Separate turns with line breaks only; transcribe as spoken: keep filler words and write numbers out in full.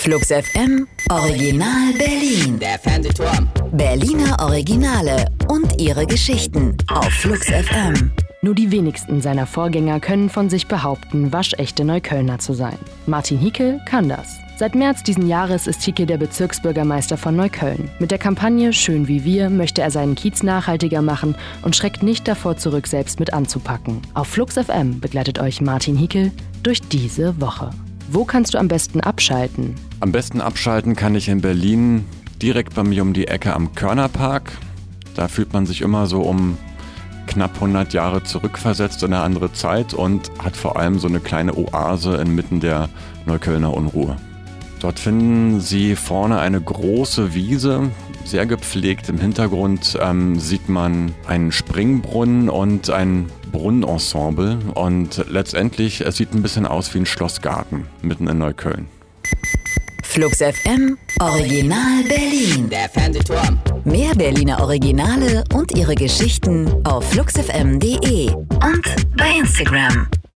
Flux F M Original Berlin.
Der Fernsehturm.
Berliner Originale und ihre Geschichten auf Flux F M.
Nur die wenigsten seiner Vorgänger können von sich behaupten, waschechte Neuköllner zu sein. Martin Hickel kann das. Seit März diesen Jahres ist Hickel der Bezirksbürgermeister von Neukölln. Mit der Kampagne Schön wie wir möchte er seinen Kiez nachhaltiger machen und schreckt nicht davor zurück, selbst mit anzupacken. Auf Flux F M begleitet euch Martin Hickel durch diese Woche. Wo kannst du am besten abschalten?
Am besten abschalten kann ich in Berlin direkt bei mir um die Ecke am Körnerpark. Da fühlt man sich immer so um knapp hundert Jahre zurückversetzt in eine andere Zeit und hat vor allem so eine kleine Oase inmitten der Neuköllner Unruhe. Dort finden Sie vorne eine große Wiese, sehr gepflegt. Im Hintergrund ähm, sieht man einen Springbrunnen und ein Brunnenensemble. Und letztendlich, es sieht ein bisschen aus wie ein Schlossgarten mitten in Neukölln.
Flux F M Original Berlin.
Der Fernsehturm.
Mehr Berliner Originale und ihre Geschichten auf flux f m punkt de und bei Instagram.